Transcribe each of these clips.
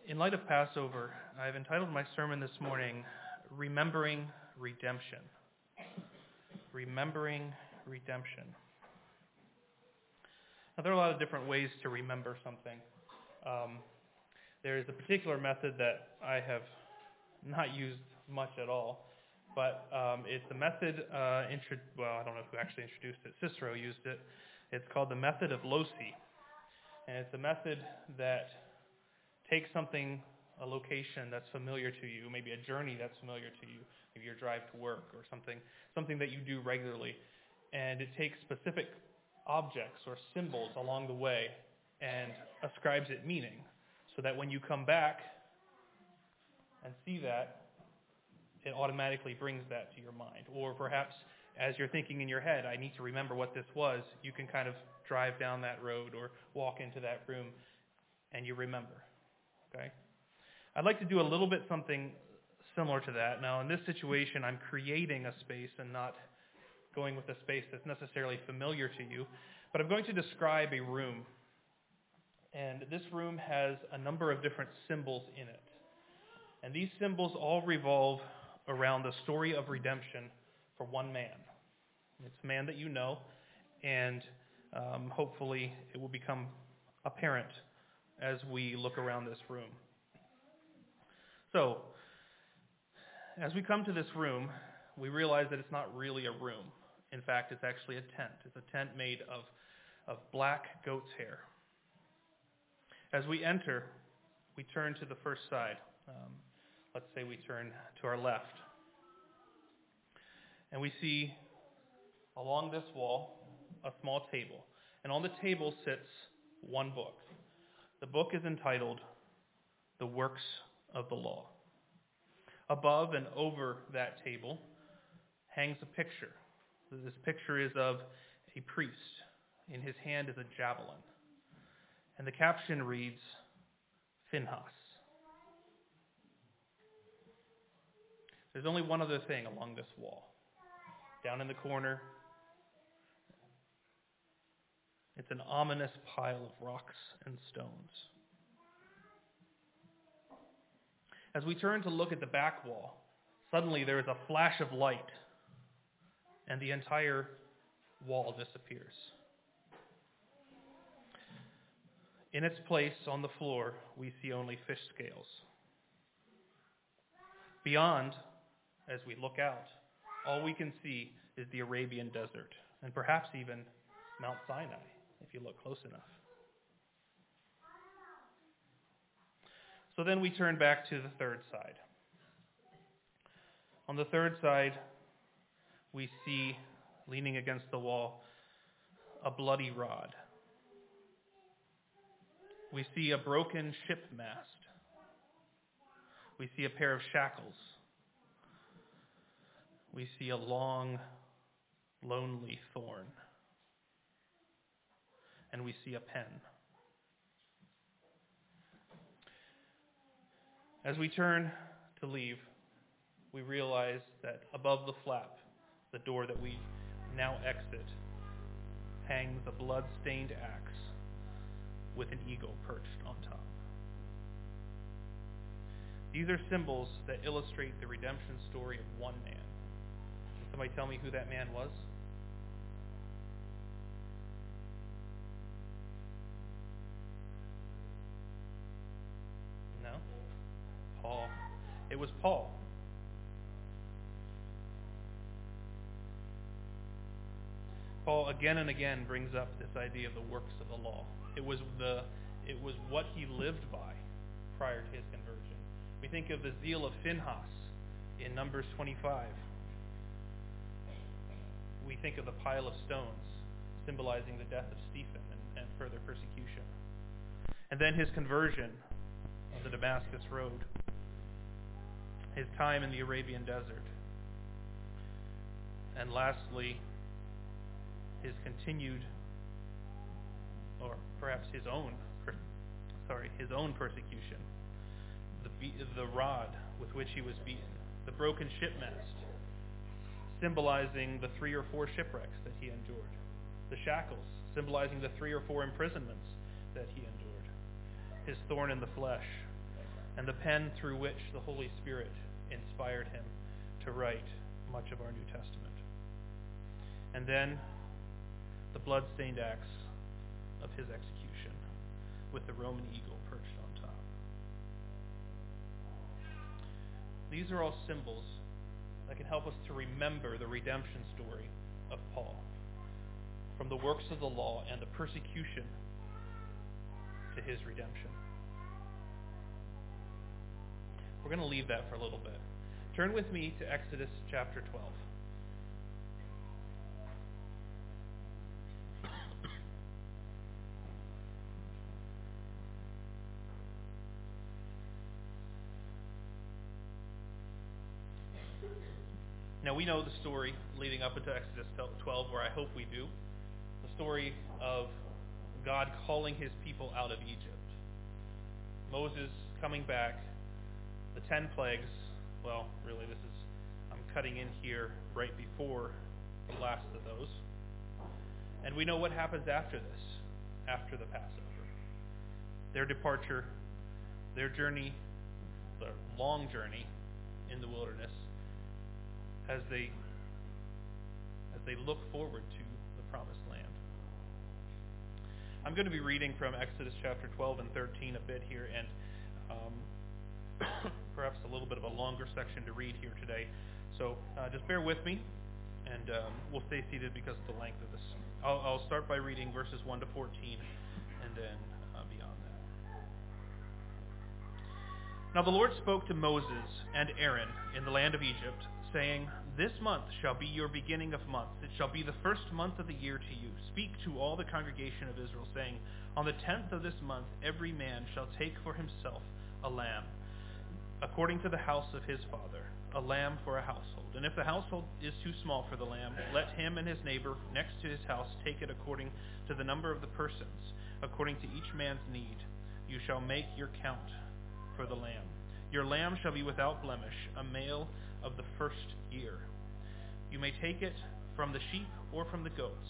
In light of Passover, I've entitled my sermon this morning, Remembering Redemption. Remembering Redemption. Now, there are a lot of different ways to remember something. There is a particular method that I have not used much at all, but it's a method, I don't know who actually introduced it. Cicero used it. It's called the method of loci. And it's a method that takes something, a location that's familiar to you, maybe a journey that's familiar to you, maybe your drive to work or something that you do regularly, and it takes specific objects or symbols along the way and ascribes it meaning, so that when you come back and see that, it automatically brings that to your mind. Or perhaps as you're thinking in your head, I need to remember what this was, you can kind of drive down that road or walk into that room and you remember. Okay? I'd like to do a little bit something similar to that. Now, in this situation, I'm creating a space and not going with a space that's necessarily familiar to you, but I'm going to describe a room. And this room has a number of different symbols in it. And these symbols all revolve around the story of redemption for one man. It's a man that you know, and hopefully it will become apparent as we look around this room. So, as we come to this room, we realize that it's not really a room. In fact, it's actually a tent. It's a tent made of black goat's hair. As we enter, we turn to the first side. Let's say we turn to our left. And we see along this wall a small table. And on the table sits one book. The book is entitled The Works of the Law. Above and over that table hangs a picture. This picture is of a priest. In his hand is a javelin. And the caption reads, Phinehas. There's only one other thing along this wall. Down in the corner, it's an ominous pile of rocks and stones. As we turn to look at the back wall, suddenly there is a flash of light, and the entire wall disappears. In its place on the floor, we see only fish scales. Beyond, as we look out, all we can see is the Arabian desert, and perhaps even Mount Sinai, if you look close enough. So then we turn back to the third side. On the third side, we see, leaning against the wall, a bloody rod. We see a broken ship mast. We see a pair of shackles. We see a long, lonely thorn. And we see a pen. As we turn to leave, we realize that above the flap, the door that we now exit, hangs a blood-stained axe with an eagle perched on top. These are symbols that illustrate the redemption story of one man. Can somebody tell me who that man was? No? Paul. It was Paul. Paul again and again brings up this idea of the works of the law. It was what he lived by prior to his conversion. We think of the zeal of Phinehas in Numbers 25. We think of the pile of stones symbolizing the death of Stephen and further persecution. And then his conversion on the Damascus Road. His time in the Arabian desert. And lastly, his continued, or perhaps his own persecution. The rod with which he was beaten. The broken shipmast, symbolizing the 3 or 4 shipwrecks that he endured. The shackles, symbolizing the 3 or 4 imprisonments that he endured. His thorn in the flesh, and the pen through which the Holy Spirit inspired him to write much of our New Testament. And then the blood-stained axe of his execution, with the Roman eagle perched on top. These are all symbols that can help us to remember the redemption story of Paul, from the works of the law and the persecution to his redemption. We're going to leave that for a little bit. Turn with me to Exodus chapter 12. Now we know the story leading up into Exodus 12, or I hope we do. The story of God calling his people out of Egypt. Moses coming back, the 10 plagues. Well, really, I'm cutting in here right before the last of those. And we know what happens after this, after the Passover. Their departure, their journey, the long journey in the wilderness, as they look forward to the promised land. I'm going to be reading from Exodus chapter 12 and 13 a bit here, and perhaps a little bit of a longer section to read here today. So just bear with me, and we'll stay seated because of the length of this. I'll start by reading verses 1 to 14, and then beyond that. Now the Lord spoke to Moses and Aaron in the land of Egypt, saying, "This month shall be your beginning of months. It shall be the first month of the year to you. Speak to all the congregation of Israel, saying, on the 10th of this month every man shall take for himself a lamb, according to the house of his father, a lamb for a household. And if the household is too small for the lamb, let him and his neighbor next to his house take it according to the number of the persons, according to each man's need. You shall make your count for the lamb. Your lamb shall be without blemish, a male of the first year. You may take it from the sheep or from the goats.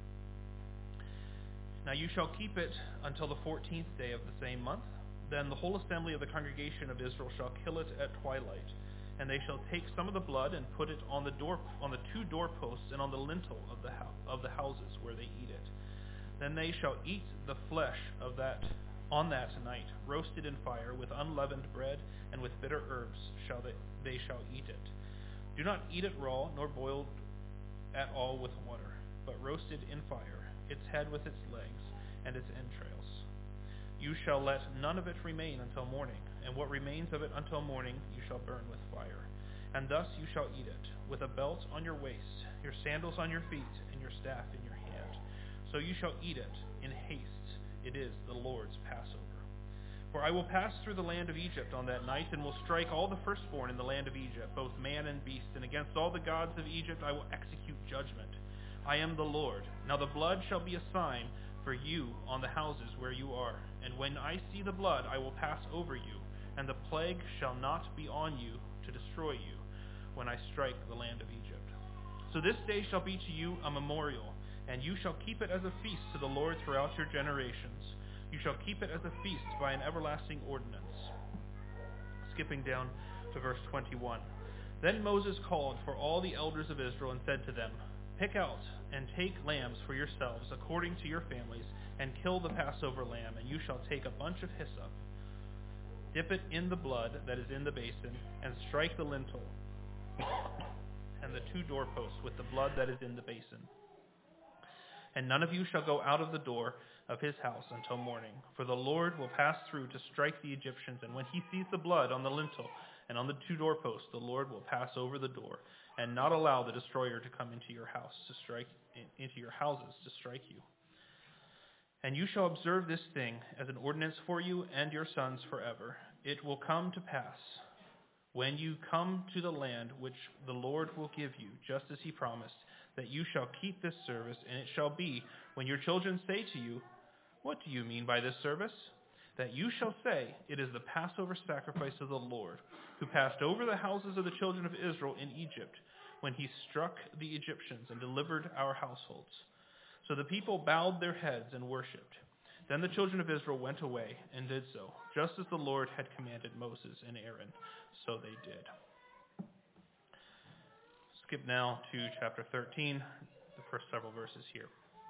Now you shall keep it until the 14th day of the same month. Then the whole assembly of the congregation of Israel shall kill it at twilight, and they shall take some of the blood and put it on the 2 doorposts and on the lintel of the houses where they eat it. Then they shall eat the flesh of that on that night, roasted in fire, with unleavened bread and with bitter herbs they shall eat it. Do not eat it raw, nor boiled at all with water, but roasted in fire, its head with its legs and its entrails. You shall let none of it remain until morning, and what remains of it until morning you shall burn with fire. And thus you shall eat it, with a belt on your waist, your sandals on your feet, and your staff in your hand. So you shall eat it in haste. It is the Lord's Passover. For I will pass through the land of Egypt on that night, and will strike all the firstborn in the land of Egypt, both man and beast, and against all the gods of Egypt I will execute judgment. I am the Lord. Now the blood shall be a sign for you on the houses where you are. And when I see the blood, I will pass over you, and the plague shall not be on you to destroy you when I strike the land of Egypt. So this day shall be to you a memorial, and you shall keep it as a feast to the Lord throughout your generations. You shall keep it as a feast by an everlasting ordinance." Skipping down to verse 21. Then Moses called for all the elders of Israel and said to them, "Pick out and take lambs for yourselves according to your families, and kill the Passover lamb, and you shall take a bunch of hyssop, dip it in the blood that is in the basin, and strike the lintel and the 2 doorposts with the blood that is in the basin. And none of you shall go out of the door of his house until morning, for the Lord will pass through to strike the Egyptians, and when he sees the blood on the lintel and on the 2 doorposts, the Lord will pass over the door, and not allow the destroyer to come into your house into your houses to strike you. And you shall observe this thing as an ordinance for you and your sons forever. It will come to pass, when you come to the land which the Lord will give you, just as he promised, that you shall keep this service, and it shall be, when your children say to you, 'What do you mean by this service?' that you shall say, 'It is the Passover sacrifice of the Lord, who passed over the houses of the children of Israel in Egypt, when he struck the Egyptians and delivered our households.' So the people bowed their heads and worshipped. Then the children of Israel went away and did so, just as the Lord had commanded Moses and Aaron. So they did. Skip now to chapter 13, the first several verses here.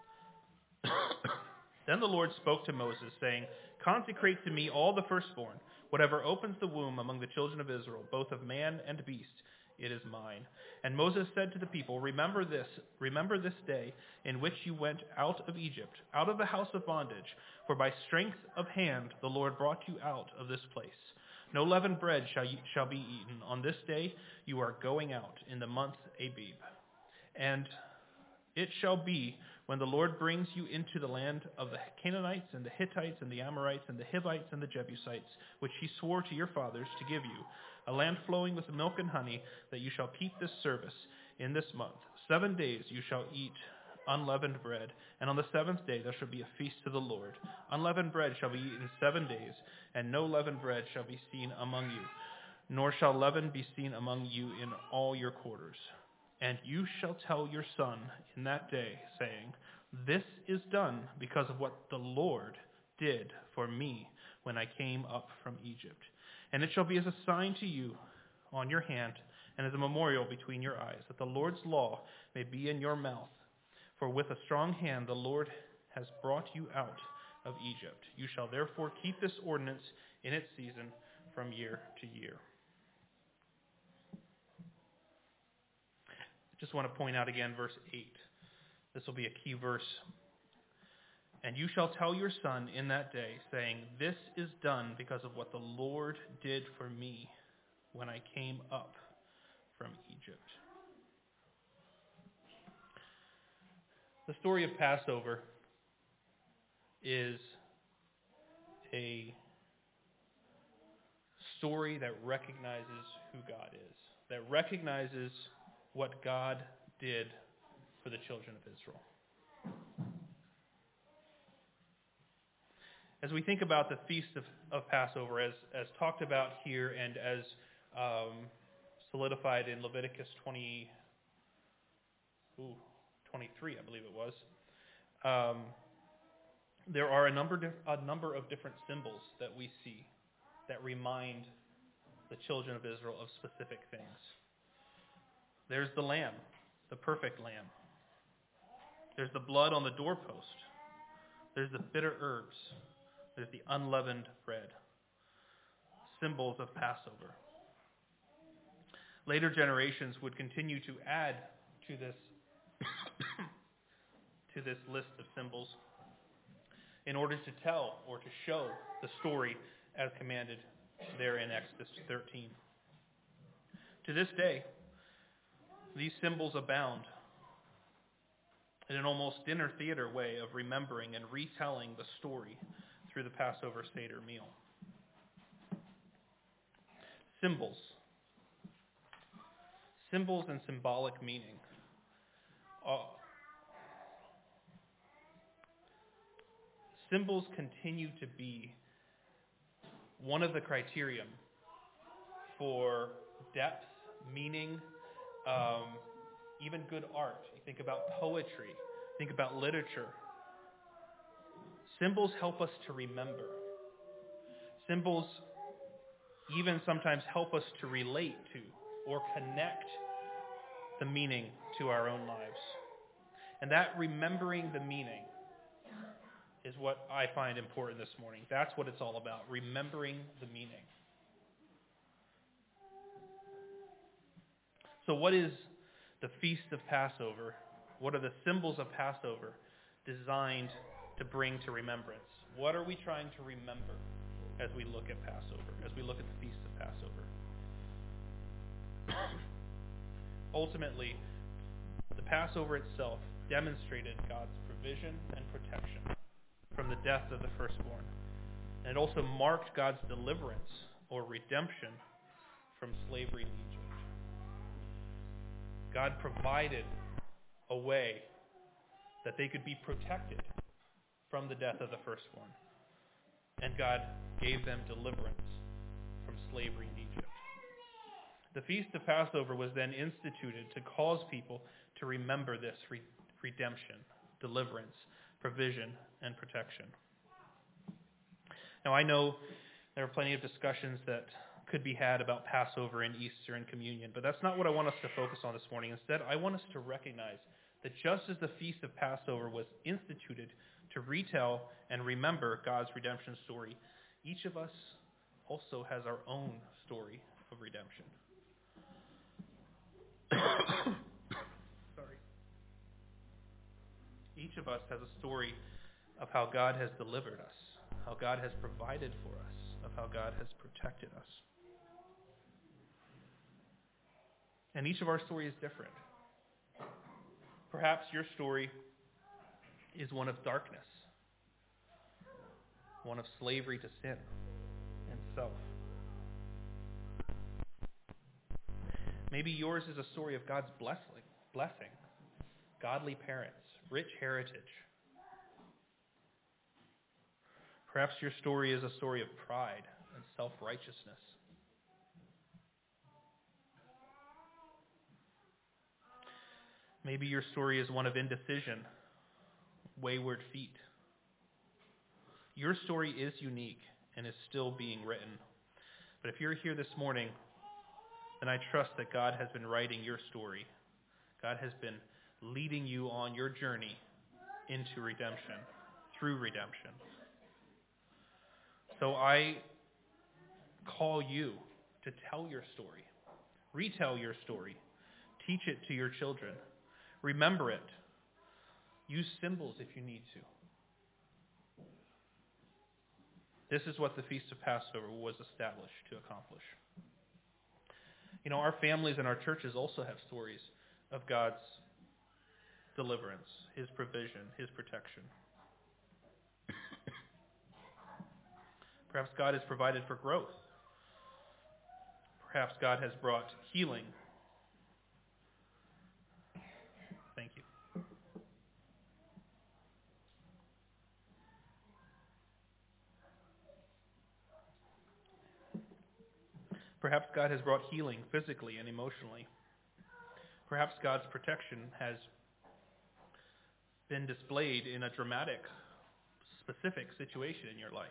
Then the Lord spoke to Moses, saying, "Consecrate to me all the firstborn, whatever opens the womb among the children of Israel, both of man and beast, it is mine." And Moses said to the people, remember this day in which you went out of Egypt, out of the house of bondage, for by strength of hand the Lord brought you out of this place. No leavened bread shall be eaten. On this day you are going out in the month Abib. And it shall be when the Lord brings you into the land of the Canaanites and the Hittites and the Amorites and the Hivites and the Jebusites, which he swore to your fathers to give you, a land flowing with milk and honey, that you shall keep this service in this month. 7 days you shall eat unleavened bread, and on the seventh day there shall be a feast to the Lord. Unleavened bread shall be eaten 7 days, and no leavened bread shall be seen among you, nor shall leaven be seen among you in all your quarters. And you shall tell your son in that day, saying, this is done because of what the Lord did for me when I came up from Egypt. And it shall be as a sign to you on your hand and as a memorial between your eyes, that the Lord's law may be in your mouth. For with a strong hand the Lord has brought you out of Egypt. You shall therefore keep this ordinance in its season from year to year. I just want to point out again verse 8. This will be a key verse. And you shall tell your son in that day, saying, this is done because of what the Lord did for me when I came up from Egypt. The story of Passover is a story that recognizes who God is, that recognizes what God did for the children of Israel. As we think about the Feast of Passover, as talked about here and as solidified in Leviticus 23, I believe it was, there are a number of different symbols that we see that remind the children of Israel of specific things. There's the lamb, the perfect lamb. There's the blood on the doorpost. There's the bitter herbs. There's the unleavened bread. Symbols of Passover. Later generations would continue to add to this list of symbols in order to tell or to show the story as commanded there in Exodus 13. To this day, these symbols abound in an almost dinner theater way of remembering and retelling the story through the Passover Seder meal. Symbols. Symbols and symbolic meaning. Symbols continue to be one of the criterion for depth, meaning, even good art. You think about poetry, think about literature. Symbols help us to remember. Symbols even sometimes help us to relate to or connect the meaning to our own lives. And that remembering the meaning is what I find important this morning. That's what it's all about, remembering the meaning. So what is the Feast of Passover? What are the symbols of Passover designed to bring to remembrance? What are we trying to remember as we look at Passover, as we look at the Feast of Passover? Ultimately, the Passover itself demonstrated God's provision and protection from the death of the firstborn. And it also marked God's deliverance or redemption from slavery in Egypt. God provided a way that they could be protected from the death of the firstborn. And God gave them deliverance from slavery in Egypt. The Feast of Passover was then instituted to cause people to remember this redemption, deliverance, provision, and protection. Now, I know there are plenty of discussions that could be had about Passover and Easter and communion, but that's not what I want us to focus on this morning. Instead, I want us to recognize that just as the Feast of Passover was instituted to retell and remember God's redemption story, each of us also has our own story of redemption. Sorry. Each of us has a story of how God has delivered us, how God has provided for us, of how God has protected us. And each of our story is different. Perhaps your story is one of darkness, one of slavery to sin and self. Maybe yours is a story of God's blessing, godly parents, rich heritage. Perhaps your story is a story of pride and self-righteousness. Maybe your story is one of indecision, wayward feet. Your story is unique and is still being written. But if you're here this morning, then I trust that God has been writing your story. God has been leading you on your journey into redemption, through redemption. So I call you to tell your story, retell your story, teach it to your children, remember it, use symbols if you need to. This is what the Feast of Passover was established to accomplish. You know, our families and our churches also have stories of God's deliverance, His provision, His protection. Perhaps God has provided for growth. Perhaps God has brought healing. Thank you. Perhaps God has brought healing physically and emotionally. Perhaps God's protection has been displayed in a dramatic, specific situation in your life.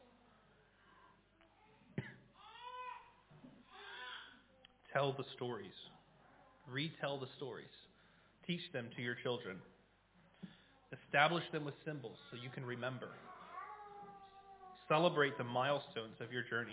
Tell the stories. Retell the stories. Teach them to your children. Establish them with symbols so you can remember. Celebrate the milestones of your journey.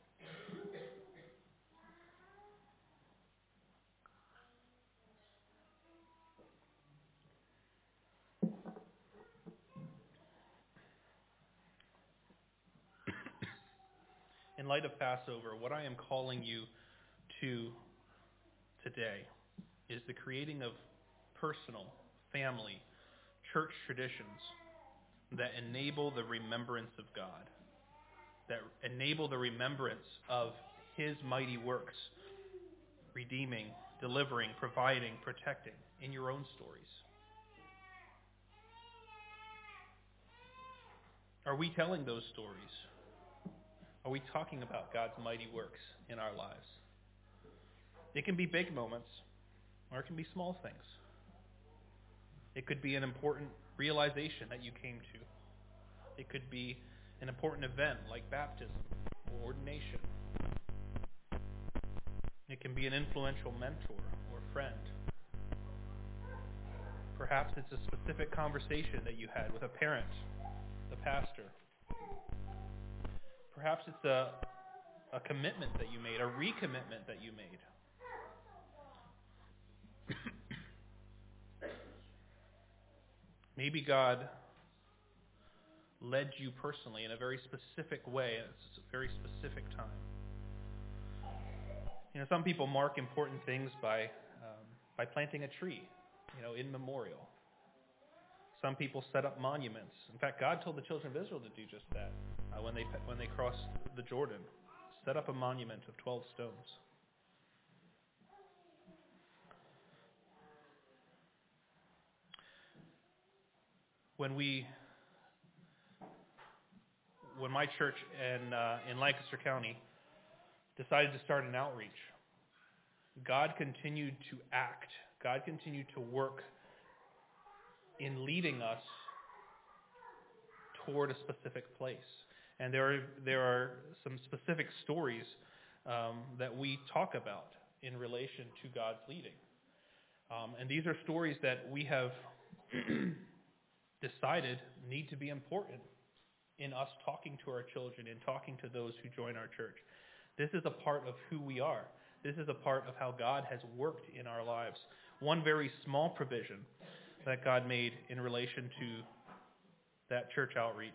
In light of Passover, what I am calling you to today is the creating of personal, family, church traditions that enable the remembrance of God, that enable the remembrance of His mighty works, redeeming, delivering, providing, protecting in your own stories. Are we telling those stories? Are we talking about God's mighty works in our lives? It can be big moments, or it can be small things. It could be an important realization that you came to. It could be an important event like baptism or ordination. It can be an influential mentor or friend. Perhaps it's a specific conversation that you had with a parent, a pastor. Perhaps it's a commitment that you made, a recommitment that you made. Maybe God led you personally in a very specific way at a very specific time. You know, some people mark important things by planting a tree, in memorial. Some people set up monuments. In fact, God told the children of Israel to do just that when they crossed the Jordan. Set up a monument of 12 stones. When my church in Lancaster County decided to start an outreach, God continued to act. God continued to work in leading us toward a specific place. And there are some specific stories that we talk about in relation to God's leading. And these are stories that we have decided need to be important in us talking to our children and talking to those who join our church. This is a part of who we are. This is a part of how God has worked in our lives. One very small provision that God made in relation to that church outreach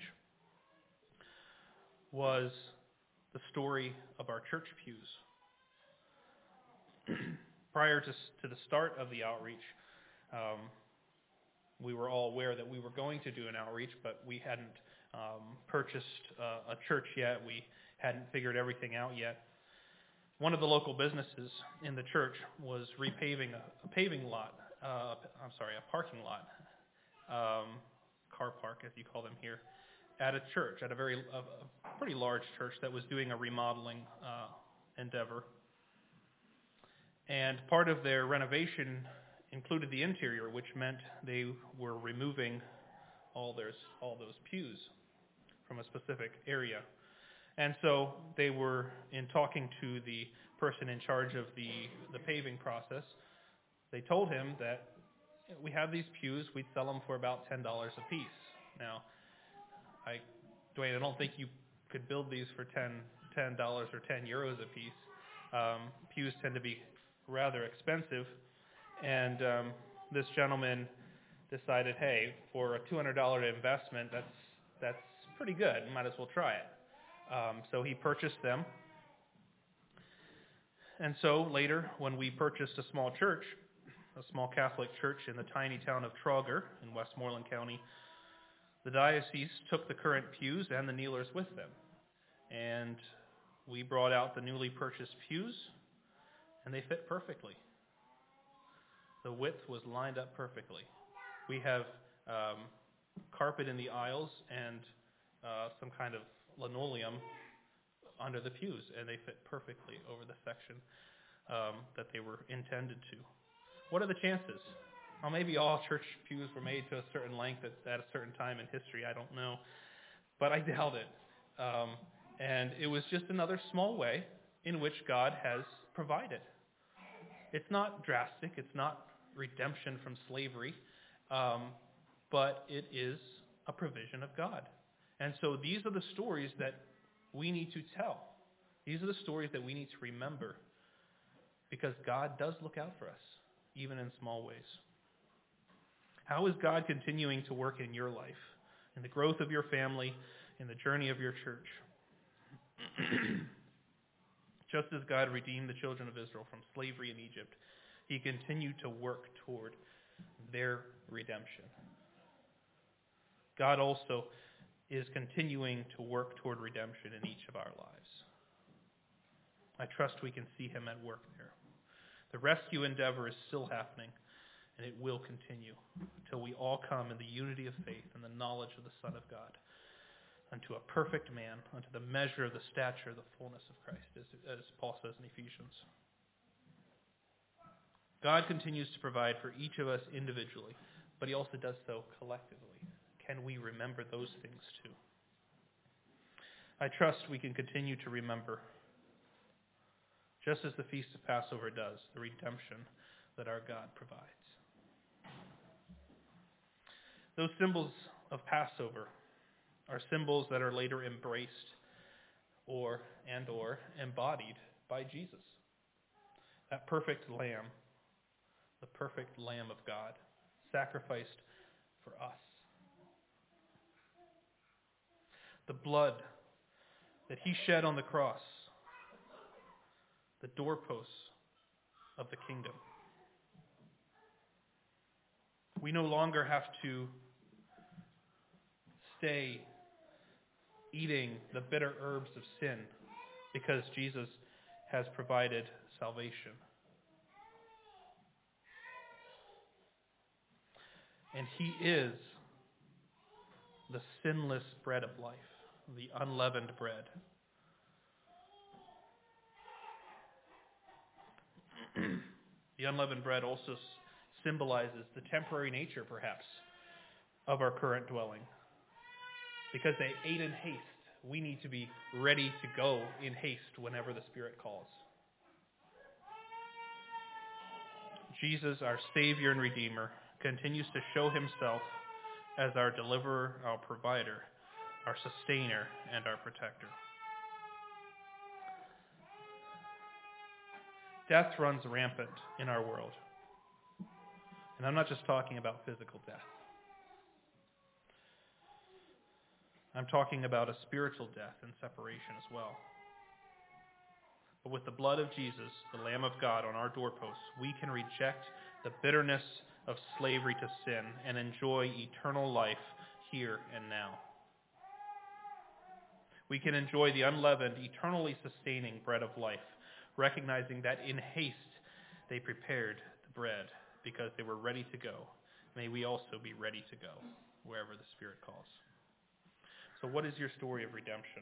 was the story of our church pews. Prior to the start of the outreach, we were all aware that we were going to do an outreach, but we hadn't purchased a church yet. We hadn't figured everything out yet. One of the local businesses in the church was repaving a parking lot, car park as you call them here, at a church, at a pretty large church that was doing a remodeling endeavor. And part of their renovation included the interior, which meant they were removing all those pews from a specific area. And so they were, in talking to the person in charge of the paving process, they told him that we have these pews, we'd sell them for about $10 a piece. Now, Dwayne, I don't think you could build these for $10 or 10 euros a piece. Pews tend to be rather expensive, and this gentleman decided, hey, for a $200 investment, that's pretty good. Might as well try it. So he purchased them. And so later, when we purchased a small church, a small Catholic church in the tiny town of Trauger in Westmoreland County, the diocese took the current pews and the kneelers with them. And we brought out the newly purchased pews, and they fit perfectly. The width was lined up perfectly. We have carpet in the aisles and some kind of linoleum under the pews, and they fit perfectly over the section that they were intended to. What are the chances? Well, maybe all church pews were made to a certain length at a certain time in history. I don't know, but I doubt it. And it was just another small way in which God has provided. It's not drastic. It's not redemption from slavery, but it is a provision of God. And so these are the stories that we need to tell. These are the stories that we need to remember, because God does look out for us, even in small ways. How is God continuing to work in your life, in the growth of your family, in the journey of your church? Just as God redeemed the children of Israel from slavery in Egypt, he continued to work toward their redemption. God also is continuing to work toward redemption in each of our lives. I trust we can see him at work there. The rescue endeavor is still happening, and it will continue until we all come in the unity of faith and the knowledge of the Son of God, unto a perfect man, unto the measure of the stature of the fullness of Christ, as Paul says in Ephesians. God continues to provide for each of us individually, but he also does so collectively. Can we remember those things too? I trust we can continue to remember, just as the Feast of Passover does, the redemption that our God provides. Those symbols of Passover are symbols that are later embraced or embodied by Jesus. That perfect lamb, the perfect Lamb of God, sacrificed for us. The blood that he shed on the cross, the doorposts of the kingdom. We no longer have to stay eating the bitter herbs of sin, because Jesus has provided salvation. And he is the sinless bread of life, the unleavened bread. The unleavened bread also symbolizes the temporary nature, perhaps, of our current dwelling, because they ate in haste we need to be ready to go in haste whenever the Spirit calls. Jesus, our Savior and Redeemer, continues to show himself as our deliverer, our provider, our sustainer, and our protector. Death runs rampant in our world. And I'm not just talking about physical death. I'm talking about a spiritual death and separation as well. But with the blood of Jesus, the Lamb of God, on our doorposts, we can reject the bitterness of slavery to sin and enjoy eternal life here and now. We can enjoy the unleavened, eternally sustaining bread of life, recognizing that in haste they prepared the bread because they were ready to go. May we also be ready to go wherever the Spirit calls. So what is your story of redemption?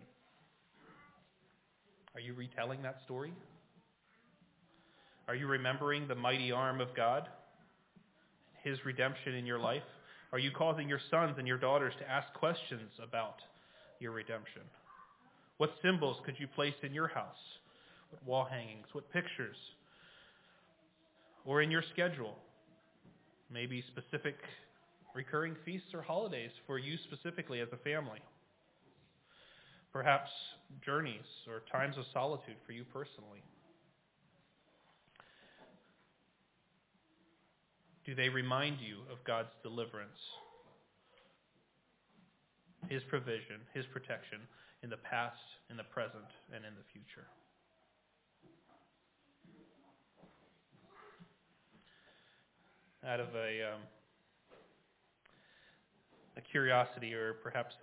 Are you retelling that story? Are you remembering the mighty arm of God, his redemption in your life? Are you causing your sons and your daughters to ask questions about your redemption? What symbols could you place in your house? What wall hangings? What pictures? Or in your schedule? Maybe specific recurring feasts or holidays for you specifically as a family. Perhaps journeys or times of solitude for you personally. Do they remind you of God's deliverance, his provision, his protection in the past, in the present, and in the future? Out of a curiosity or perhaps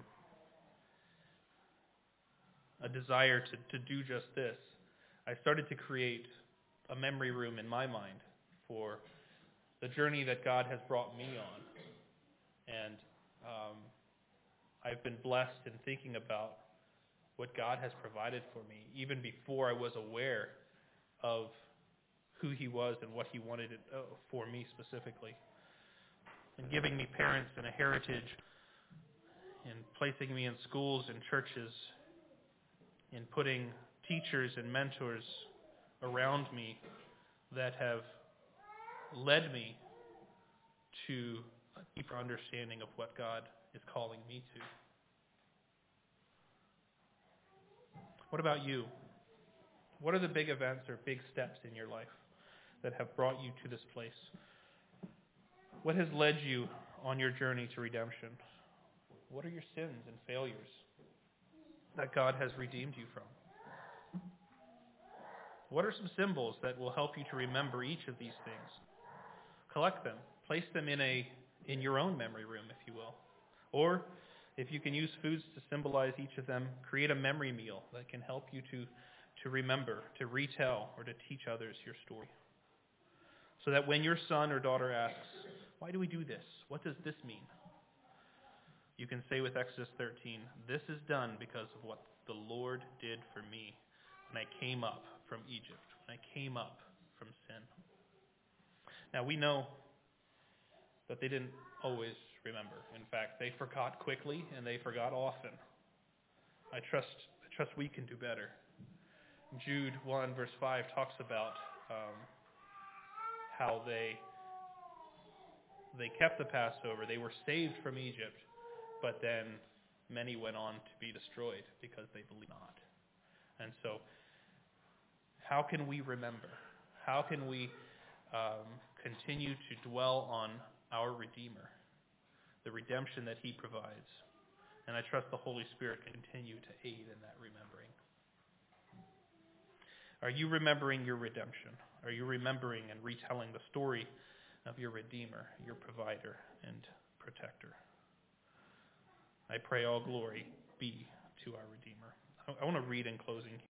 a desire to do just this, I started to create a memory room in my mind for the journey that God has brought me on. And I've been blessed in thinking about what God has provided for me, even before I was aware of who he was and what he wanted it for me specifically. And giving me parents and a heritage, and placing me in schools and churches, and putting teachers and mentors around me that have led me to a deeper understanding of what God is calling me to. What about you? What are the big events or big steps in your life that have brought you to this place? What has led you on your journey to redemption? What are your sins and failures that God has redeemed you from? What are some symbols that will help you to remember each of these things? Collect them. Place them in your own memory room, if you will. Or, if you can use foods to symbolize each of them, create a memory meal that can help you to remember, to retell, or to teach others your story. So that when your son or daughter asks, why do we do this? What does this mean? You can say with Exodus 13, this is done because of what the Lord did for me when I came up from Egypt, when I came up from sin. Now we know that they didn't always remember. In fact, they forgot quickly and they forgot often. I trust we can do better. Jude 1 verse 5 talks about how they kept the Passover. They were saved from Egypt, but then many went on to be destroyed because they believed not. And so, how can we remember? How can we continue to dwell on our Redeemer, the redemption that he provides? And I trust the Holy Spirit can continue to aid in that remembering. Are you remembering your redemption? Are you remembering and retelling the story of your Redeemer, your provider and protector? I pray all glory be to our Redeemer. I want to read in closing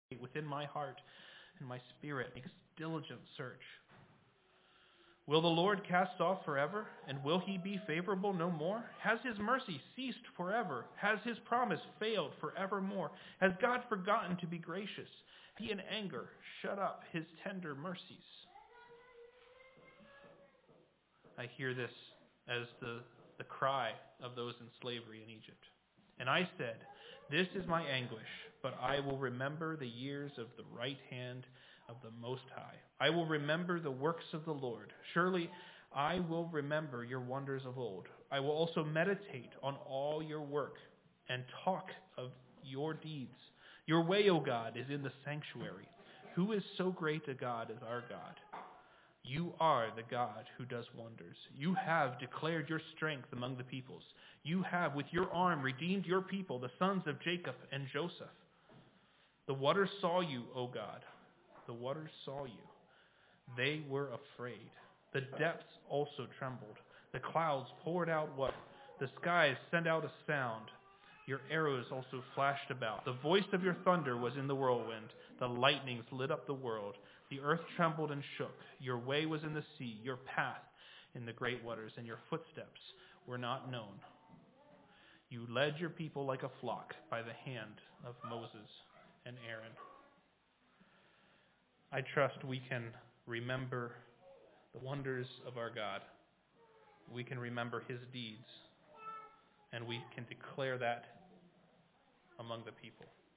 within my heart, and my spirit makes diligent search. Will the Lord cast off forever, and will he be favorable no more? Has his mercy ceased forever? Has his promise failed forevermore? Has God forgotten to be gracious? He in anger shut up his tender mercies. I hear this as the cry of those in slavery in Egypt. And I said, this is my anguish, but I will remember the years of the right hand of the Most High. I will remember the works of the Lord. Surely I will remember your wonders of old. I will also meditate on all your work and talk of your deeds. Your way, O God, is in the sanctuary. Who is so great a God as our God? You are the God who does wonders. You have declared your strength among the peoples. You have with your arm redeemed your people, the sons of Jacob and Joseph. The waters saw you, O God. The waters saw you. They were afraid. The depths also trembled. The clouds poured out water. The skies sent out a sound. Your arrows also flashed about. The voice of your thunder was in the whirlwind. The lightnings lit up the world. The earth trembled and shook. Your way was in the sea, your path in the great waters, and your footsteps were not known. You led your people like a flock by the hand of Moses and Aaron. I trust we can remember the wonders of our God. We can remember his deeds, and we can declare that among the people.